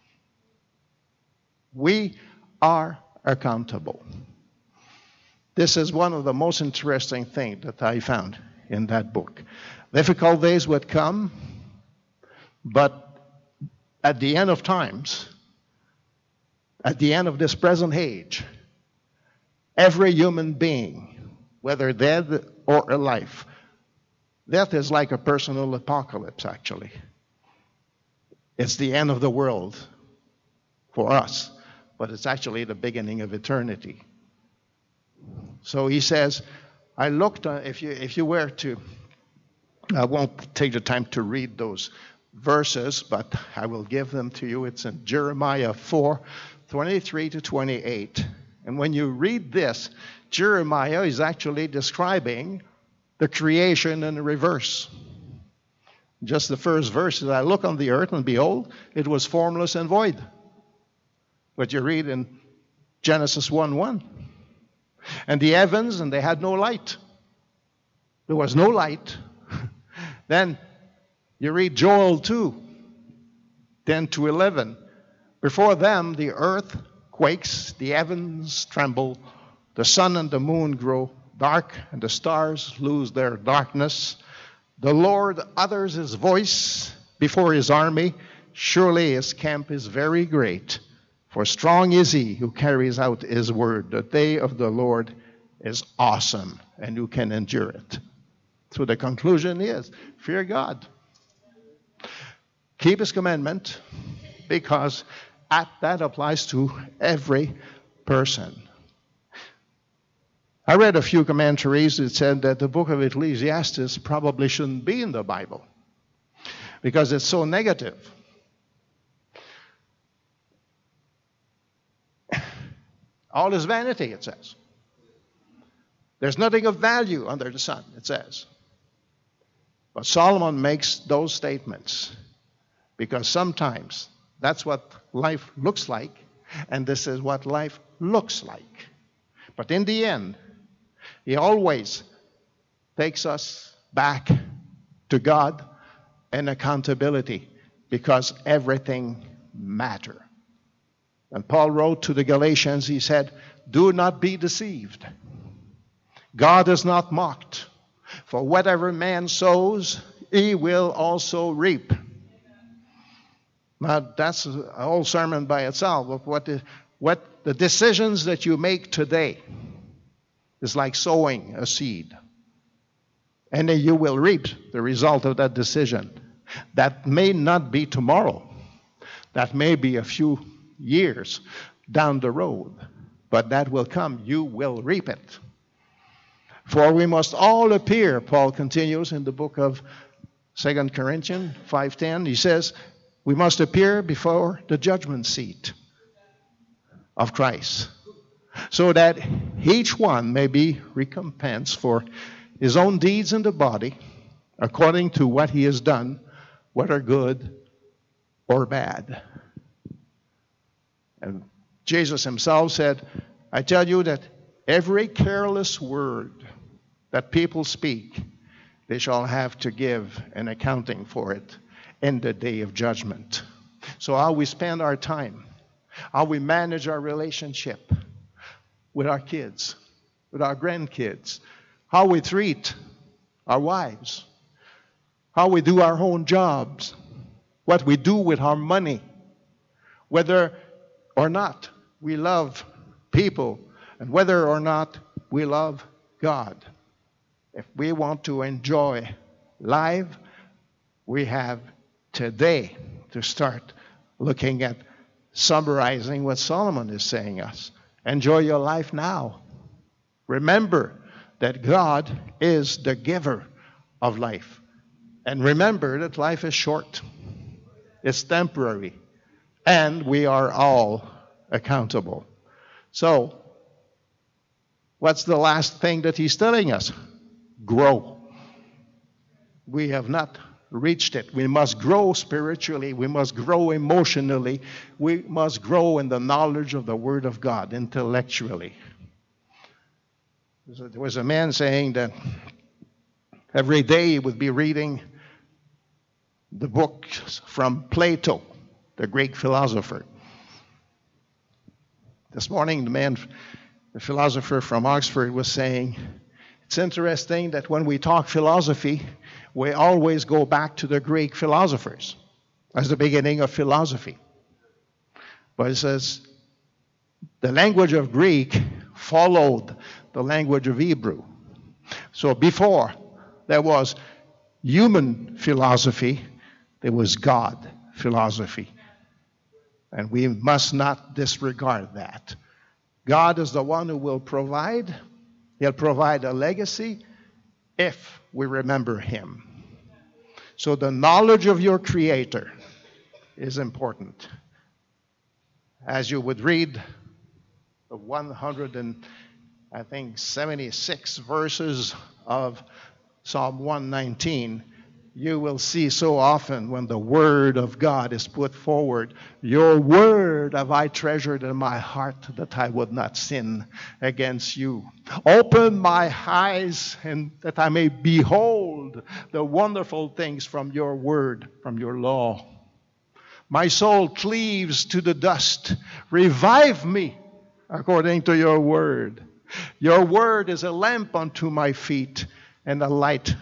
We are accountable. This is one of the most interesting things that I found in that book. Difficult days would come, but at the end of times, at the end of this present age, every human being, whether dead or alive, death is like a personal apocalypse, actually. It's the end of the world for us, but it's actually the beginning of eternity. So he says, I looked, uh, if you if you were to, I won't take the time to read those verses, but I will give them to you. It's in Jeremiah four, twenty-three to twenty-eight. And when you read this, Jeremiah is actually describing the creation in reverse. Just the first verse is, I look on the earth, and behold, it was formless and void. What you read in Genesis one one. And the heavens, and they had no light. There was no light. Then you read Joel two, ten to eleven. Before them, the earth quakes, the heavens tremble, the sun and the moon grow dark, and the stars lose their darkness. The Lord utters his voice before his army. Surely his camp is very great. For strong is he who carries out his word. The day of the Lord is awesome, and who can endure it? So the conclusion is, fear God. Keep his commandment, because that applies to every person. I read a few commentaries that said that the book of Ecclesiastes probably shouldn't be in the Bible because it's so negative. All is vanity, it says. There's nothing of value under the sun, it says. But Solomon makes those statements because sometimes that's what life looks like, and this is what life looks like. But in the end, he always takes us back to God and accountability, because everything matters. And Paul wrote to the Galatians, he said, do not be deceived. God is not mocked. For whatever man sows, he will also reap. Now, that's a whole sermon by itself. But what the, what the decisions that you make today is like sowing a seed. And then you will reap the result of that decision. That may not be tomorrow. That may be a few years down the road. But that will come. You will reap it. For we must all appear, Paul continues in the book of Second Corinthians five ten. He says, we must appear before the judgment seat of Christ, so that each one may be recompensed for his own deeds in the body, according to what he has done, whether good or bad. And Jesus himself said, I tell you that every careless word that people speak, they shall have to give an accounting for it in the day of judgment. So how we spend our time, how we manage our relationship with our kids, with our grandkids, how we treat our wives, how we do our own jobs, what we do with our money, whether or not we love people, and whether or not we love God. If we want to enjoy life, we have today to start looking at summarizing what Solomon is saying us. Enjoy your life now. Remember that God is the giver of life. And remember that life is short. It's temporary. And we are all accountable. So, what's the last thing that he's telling us? Grow. We have not reached it. We must grow spiritually. We must grow emotionally. We must grow in the knowledge of the Word of God intellectually. There was a man saying that every day he would be reading the books from Plato, the Greek philosopher. This morning, the man, the philosopher from Oxford, was saying, it's interesting that when we talk philosophy, we always go back to the Greek philosophers as the beginning of philosophy. But it says the language of Greek followed the language of Hebrew. So before there was human philosophy, there was God philosophy. And we must not disregard that. God is the one who will provide. He'll provide a legacy if we remember Him. So the knowledge of your Creator is important. As you would read the one hundred and I think seventy-six verses of Psalm one nineteen, you will see so often when the Word of God is put forward, your Word have I treasured in my heart that I would not sin against you. Open my eyes and that I may behold the wonderful things from your Word, from your law. My soul cleaves to the dust. Revive me according to your Word. Your Word is a lamp unto my feet and a light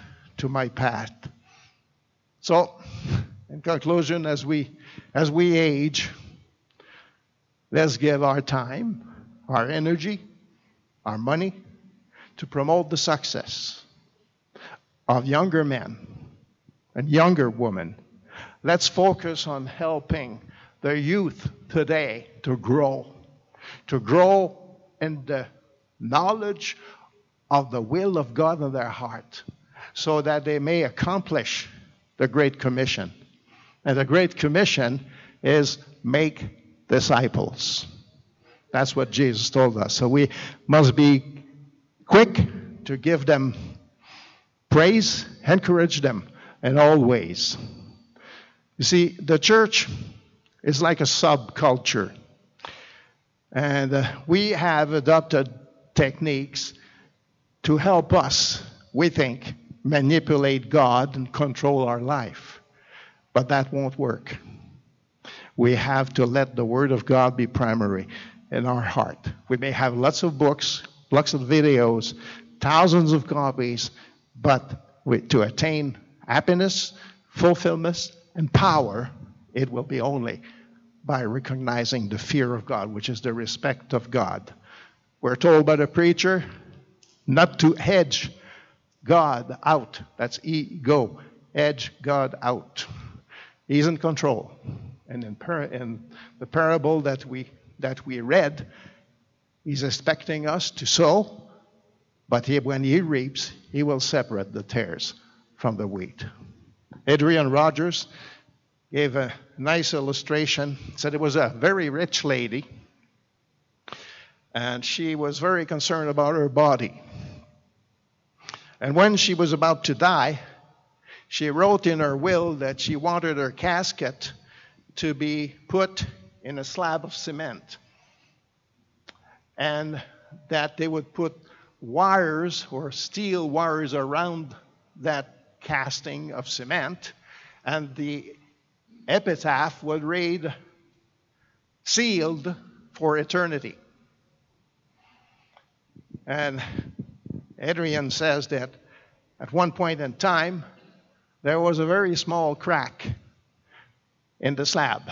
to my path. So, in conclusion, as we as we age, let's give our time, our energy, our money to promote the success of younger men and younger women. Let's focus on helping the youth today to grow, to grow in the knowledge of the will of God in their heart, so that they may accomplish the Great Commission. And the Great Commission is make disciples. That's what Jesus told us. So we must be quick to give them praise, encourage them in all ways. You see, the church is like a subculture. And uh, we have adopted techniques to help us, we think, manipulate God and control our life. But that won't work. We have to let the Word of God be primary in our heart. We may have lots of books, lots of videos, thousands of copies, but we, to attain happiness, fulfillment, and power, it will be only by recognizing the fear of God, which is the respect of God. We're told by the preacher not to hedge God out. That's ego. Edge God out. He's in control. And in, par- in the parable that we that we read, he's expecting us to sow, but he, when he reaps, he will separate the tares from the wheat. Adrian Rogers gave a nice illustration. Said it was a very rich lady, and she was very concerned about her body. And when she was about to die, she wrote in her will that she wanted her casket to be put in a slab of cement, and that they would put wires or steel wires around that casting of cement, and the epitaph would read, "Sealed for eternity." And Adrian says that at one point in time, there was a very small crack in the slab.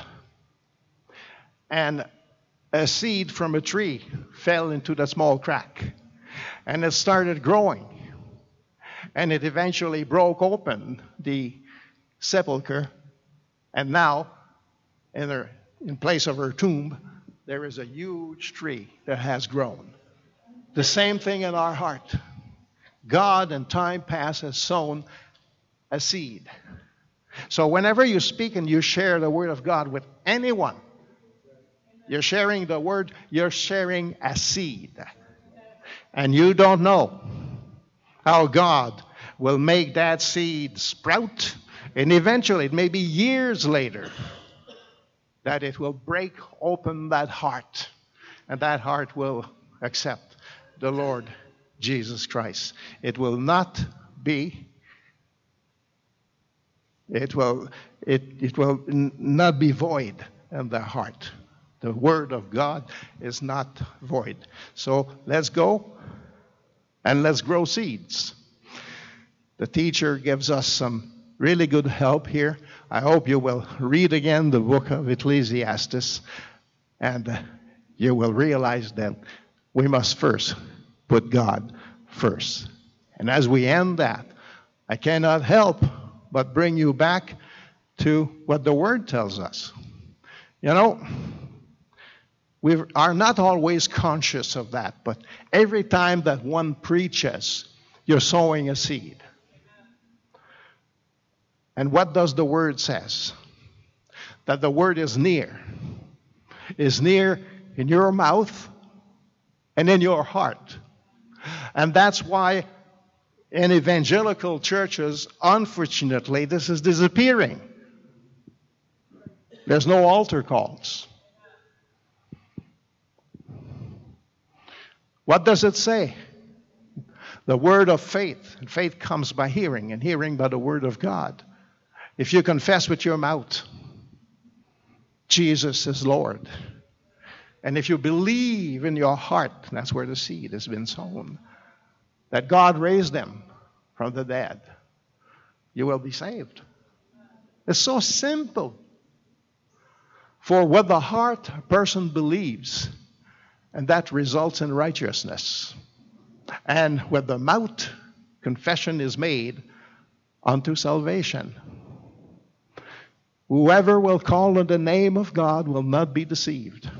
And a seed from a tree fell into the small crack. And it started growing. And it eventually broke open the sepulcher. And now, in, her, in place of her tomb, there is a huge tree that has grown. The same thing in our heart. God in time past has sown a seed. So whenever you speak and you share the Word of God with anyone, you're sharing the Word, you're sharing a seed. And you don't know how God will make that seed sprout, and eventually, it may be years later, that it will break open that heart, and that heart will accept the Lord Jesus Christ. It will not be It will, it, it will n- not be void in the heart. The Word of God is not void. So let's go and let's grow seeds. The teacher gives us some really good help here. I hope you will read again the book of Ecclesiastes, and uh, you will realize that we must first put God first. And as we end that, I cannot help but bring you back to what the Word tells us. You know, we are not always conscious of that, but every time that one preaches, you're sowing a seed. And what does the Word says? That the Word is near. Is near in your mouth and in your heart. And that's why in evangelical churches, unfortunately, this is disappearing. There's no altar calls. What does it say? The word of faith. And faith comes by hearing, and hearing by the word of God. If you confess with your mouth, Jesus is Lord. And if you believe in your heart, that's where the seed has been sown, that God raised them from the dead, you will be saved. It's so simple. For with the heart a person believes, and that results in righteousness. And with the mouth confession is made unto salvation. Whoever will call on the name of God will not be deceived.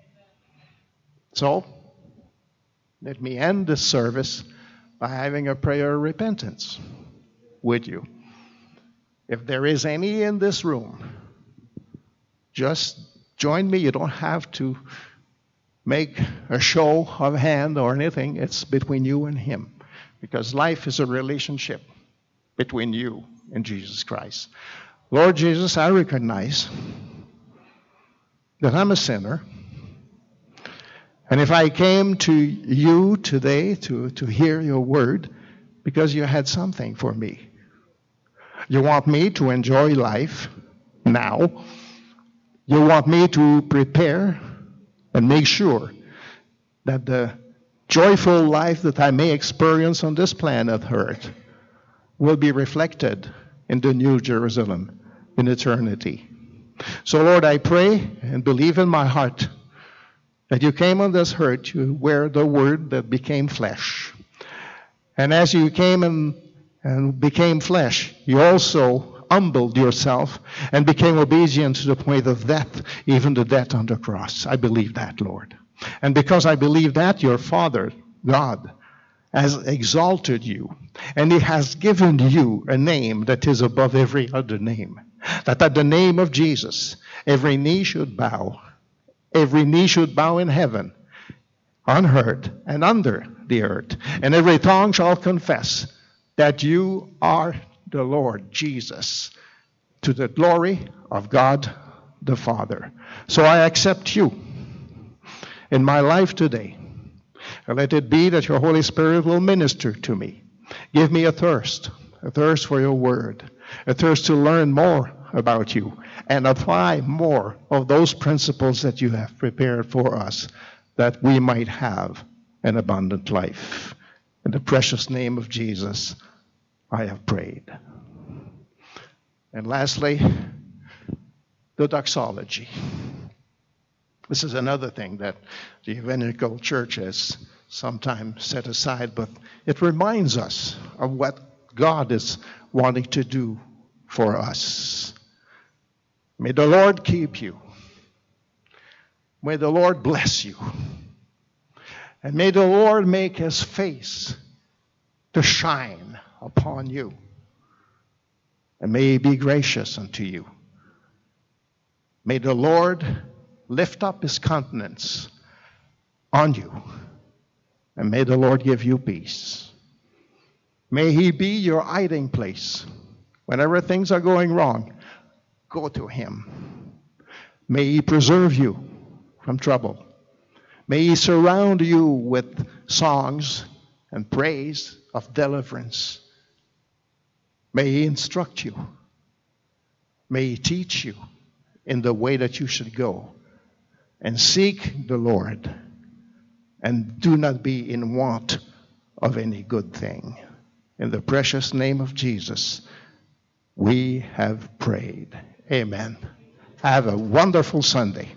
So, let me end this service by having a prayer of repentance with you. If there is any in this room, just join me. You don't have to make a show of hand or anything. It's between you and him. Because life is a relationship between you and Jesus Christ. Lord Jesus, I recognize that I'm a sinner. And if I came to you today to, to hear your word, because you had something for me. You want me to enjoy life now. You want me to prepare and make sure that the joyful life that I may experience on this planet Earth will be reflected in the New Jerusalem in eternity. So, Lord, I pray and believe in my heart that you came on this earth to wear the word that became flesh. And as you came and, and became flesh, you also humbled yourself and became obedient to the point of death, even the death on the cross. I believe that, Lord. And because I believe that, your Father, God, has exalted you, and he has given you a name that is above every other name. That at the name of Jesus, every knee should bow, every knee should bow in heaven, on earth, and under the earth, and every tongue shall confess that you are the Lord Jesus, to the glory of God the Father. So I accept you in my life today. And let it be that your Holy Spirit will minister to me. Give me a thirst, a thirst for your word, a thirst to learn more about you and apply more of those principles that you have prepared for us, that we might have an abundant life. In the precious name of Jesus, I have prayed. And lastly, the doxology. This is another thing that the evangelical church has sometimes set aside, but it reminds us of what God is wanting to do for us. May the Lord keep you. May the Lord bless you. And may the Lord make his face to shine upon you. And may he be gracious unto you. May the Lord lift up his countenance on you. And may the Lord give you peace. May he be your hiding place. Whenever things are going wrong, go to him. May he preserve you from trouble. May he surround you with songs and praise of deliverance. May he instruct you. May he teach you in the way that you should go. And seek the Lord. And do not be in want of any good thing. In the precious name of Jesus, we have prayed. Amen. Have a wonderful Sunday.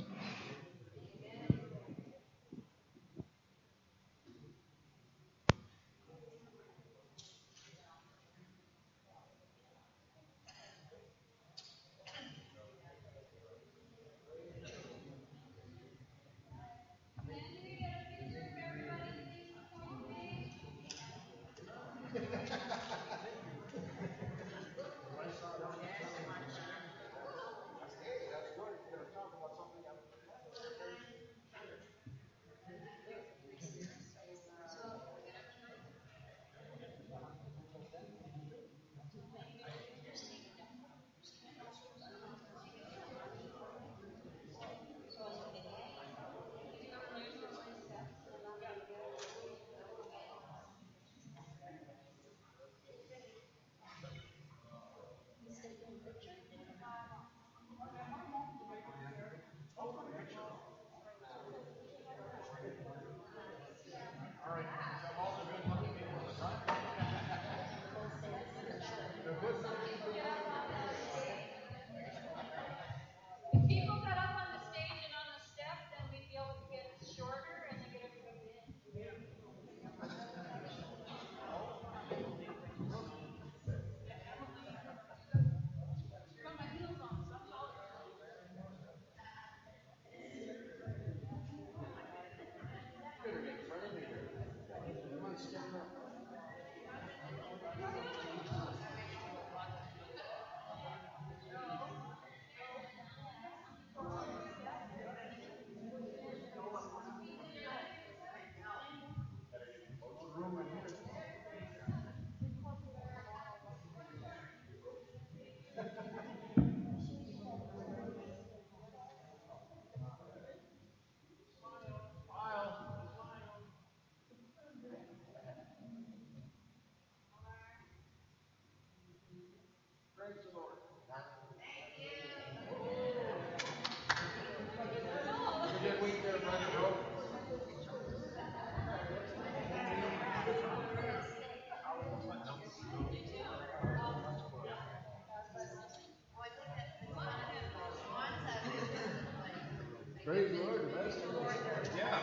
Praise the Lord. That's yeah.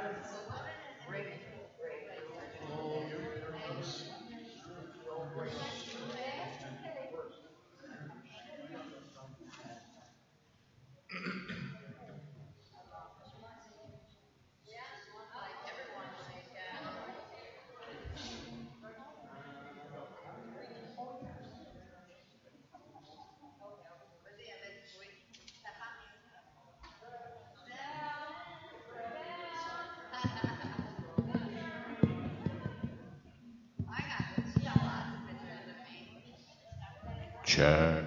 Check.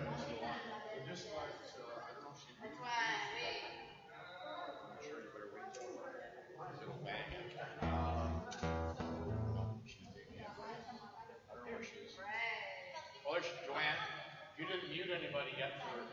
Well, there's Joanne. You didn't mute anybody yet for